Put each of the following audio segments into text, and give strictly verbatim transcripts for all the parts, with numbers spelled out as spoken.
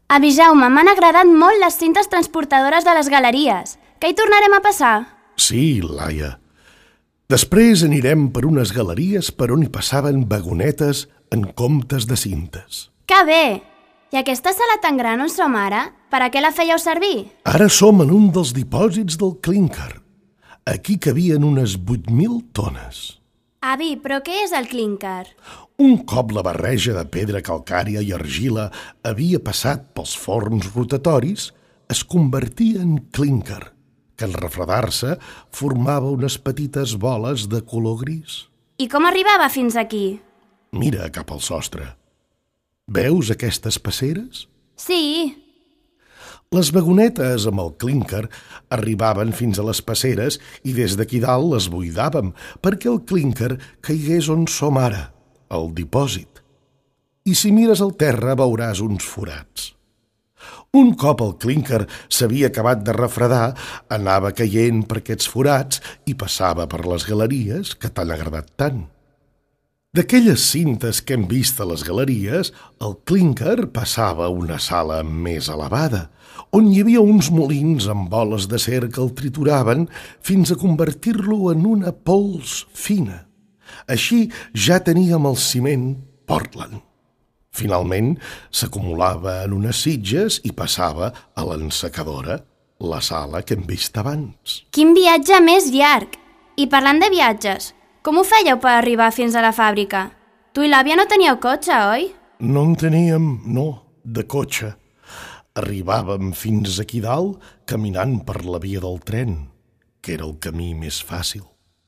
Avi Jaume, m'han agradat molt les cintes transportadores de les galeries. Que hi tornarem a passar? Sí, Laia. Després anirem per unes galeries per on hi passaven vagonetes en comptes de cintes. Que bé! I aquesta sala tan gran on som ara, per a què la fèieu servir? Ara som en un dels dipòsits del clínquer. Aquí cabien unes vuit mil tones. Avi, però què és el clínquer? Un cop la barreja de pedra calcària i argila havia passat pels forns rotatoris, es convertia en clínquer, que en refredar-se formava unes petites boles de color gris. I com arribava fins aquí? Mira cap al sostre. Veus aquestes passeres? Sí. Les vagonetes amb el clínquer arribaven fins a les passeres i des d'aquí dalt les buidàvem perquè el clínquer caigués on som ara, al dipòsit. I si mires al terra veuràs uns forats. Un cop el clínquer s'havia acabat de refredar, anava caient per aquests forats i passava per les galeries que t'han agradat tant. D'aquelles cintes que hem vist a les galeries, el clínquer passava a una sala més elevada, on hi havia uns molins amb boles d'acer que el trituraven fins a convertir-lo en una pols fina. Així ja teníem el ciment Portland. Finalment, s'acumulava en unes sitges i passava a l'ensecadora, la sala que hem vist abans. Quin viatge més llarg! I parlant de viatges, com ho fèieu per arribar fins a la fàbrica? Tu i l'àvia no teníeu cotxe, oi? No en teníem, no, de cotxe. Arribàvem fins aquí dalt caminant per la via del tren, que era el camí més fàcil.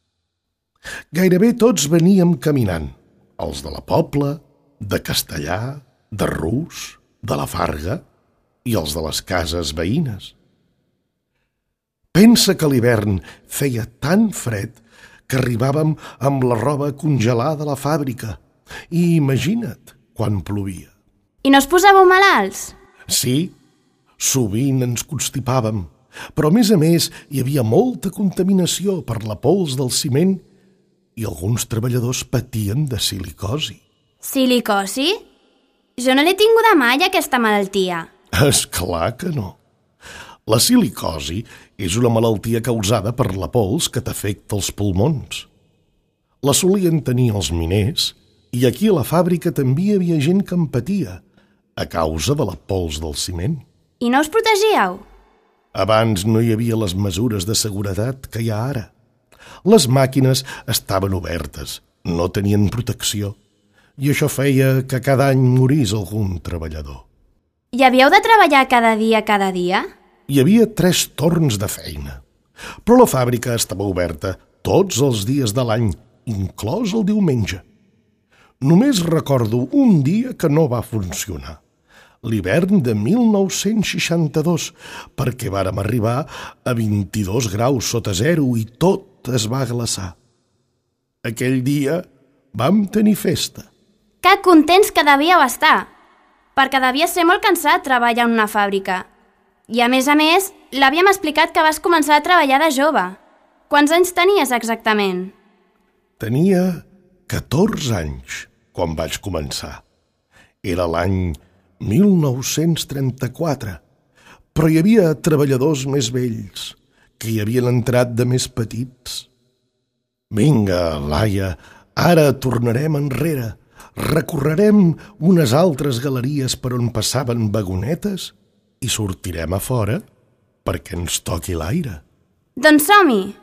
Gairebé tots veníem caminant, els de la Pobla, de Castellà, de Rus, de la Farga i els de les cases veïnes. Pensa que l'hivern feia tan fred que arribàvem amb la roba congelada a la fàbrica i imagina't quan plovia. I no us posàveu malalts? Sí, sovint ens constipàvem, però a més a més hi havia molta contaminació per la pols del ciment i alguns treballadors patien de silicosi. Silicosi? Jo no l'he tinguda mai, aquesta malaltia. És clar que no. La silicosi és una malaltia causada per la pols que t'afecta els pulmons. La solien tenir els miners i aquí a la fàbrica també hi havia gent que en patia a causa de la pols del ciment. I no us protegíeu? Abans no hi havia les mesures de seguretat que hi ha ara. Les màquines estaven obertes, no tenien protecció, i això feia que cada any morís algun treballador. I havíeu de treballar cada dia, cada dia? Hi havia tres torns de feina, però la fàbrica estava oberta tots els dies de l'any, inclòs el diumenge. Només recordo un dia que no va funcionar, l'hivern de mil nou-cents seixanta-dos, perquè vàrem arribar a vint-i-dos graus sota zero i tot es va glaçar. Aquell dia vam tenir festa. Que contents que devíeu estar, perquè devia ser molt cansat treballar en una fàbrica. I a més a més, l'àvia m'ha explicat que vas començar a treballar de jove. Quants anys tenies exactament? Tenia catorze anys quan vaig començar. Era l'any mil nou-cents trenta-quatre, però hi havia treballadors més vells que hi havien entrat de més petits. Vinga, Laia, ara tornarem enrere. Recorrerem unes altres galeries per on passaven vagonetes i sortirem a fora perquè ens toqui l'aire. Doncs som-hi!